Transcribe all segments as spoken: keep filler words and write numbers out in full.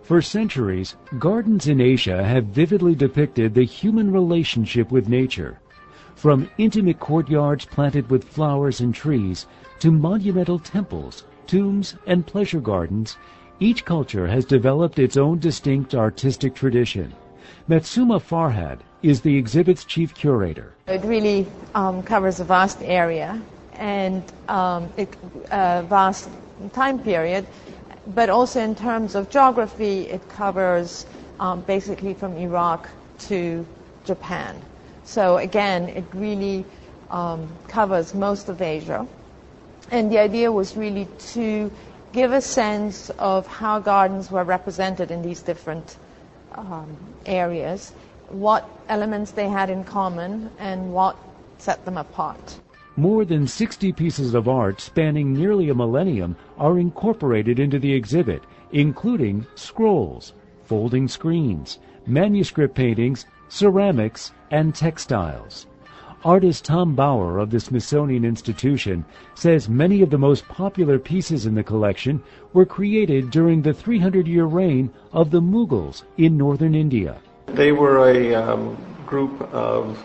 For centuries, gardens in Asia have vividly depicted the human relationship with nature. From intimate courtyards planted with flowers and trees to monumental temples, tombs, and pleasure gardens, each culture has developed its own distinct artistic tradition. Matsuma Farhad is the exhibit's chief curator. It really um, covers a vast area and um, a uh, vast time period, but also in terms of geography, it covers um, basically from Iraq to Japan. So again, it really um, covers most of Asia. And the idea was really to give a sense of how gardens were represented in these different um, areas, what elements they had in common, and what set them apart. More than sixty pieces of art spanning nearly a millennium are incorporated into the exhibit, including scrolls, folding screens, manuscript paintings, ceramics, and textiles. Artist Tom Bauer of the Smithsonian Institution says many of the most popular pieces in the collection were created during the three hundred year reign of the Mughals in northern India. They were a um, group of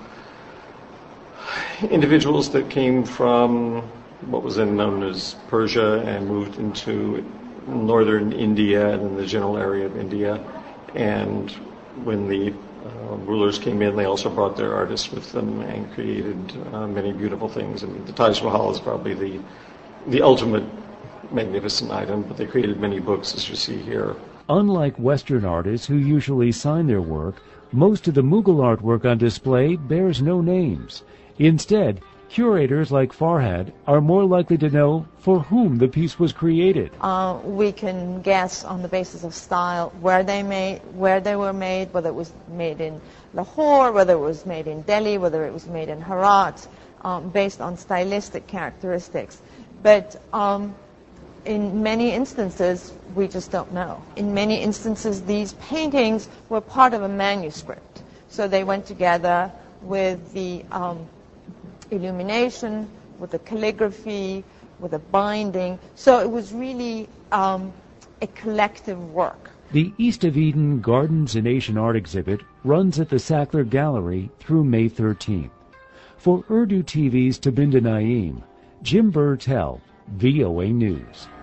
individuals that came from what was then known as Persia and moved into northern India and in the general area of India. And when the uh, rulers came in, they also brought their artists with them and created uh, many beautiful things. I mean, the Taj Mahal is probably the the ultimate magnificent item, but they created many books, as you see here. Unlike Western artists who usually sign their work, most of the Mughal artwork on display bears no names. Instead, curators like Farhad are more likely to know for whom the piece was created. Uh, we can guess on the basis of style where they made, where they were made, whether it was made in Lahore, whether it was made in Delhi, whether it was made in Herat, um, based on stylistic characteristics. But um, in many instances, we just don't know. In many instances, these paintings were part of a manuscript. So they went together with the um, illumination, with the calligraphy, with the binding. So it was really um, a collective work. The East of Eden Gardens in Asian Art exhibit runs at the Sackler Gallery through May thirteenth. For Urdu T V's Tabinda Naeem, Jim Burtell, V O A News.